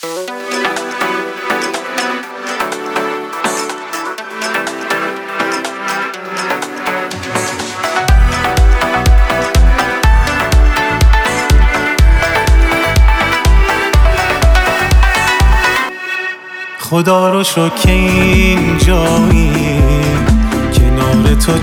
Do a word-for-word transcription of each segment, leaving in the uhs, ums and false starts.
خدا رو شکر که این جایی کنار تو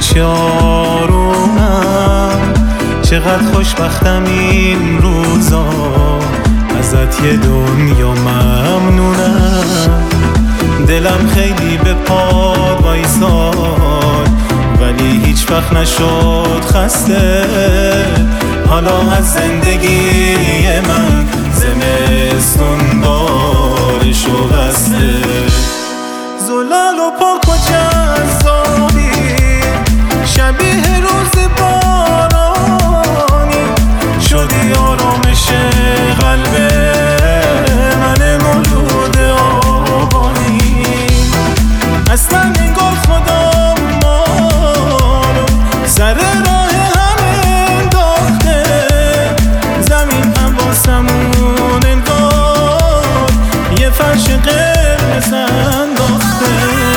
چارونم، چقدر خوشبختم این روزا، ازت یه دنیا ممنونم. دلم خیلی به پاد وایساد ولی هیچ وقت نشد خسته، حالا از زندگی من زمستون بارش و بسته. زلال و پاک و جذابی شبیه روز بارانی، شدی آرامش قلب من مولود آبانی. اصلا انگار خدا ما رو سر راه هم انداخته، زمین هم واسمون انگار یه فرش قرمز انداخته.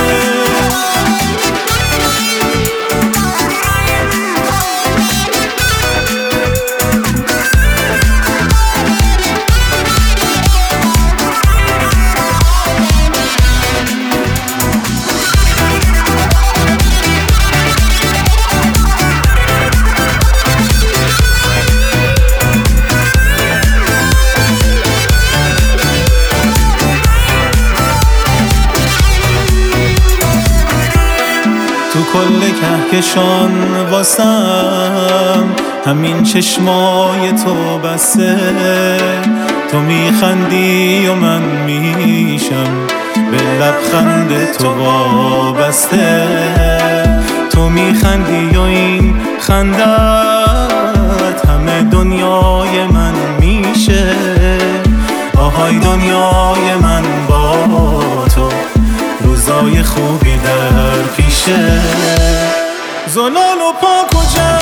تو کل کهکشان واسم همین چشمای تو بسته، تو میخندی و من میشم به لبخند تو وابسته. تو میخندی و این خندت همه دنیای من میشه، آهای دنیای من با تو روزای خوبی در پیشه. زلال و پاک و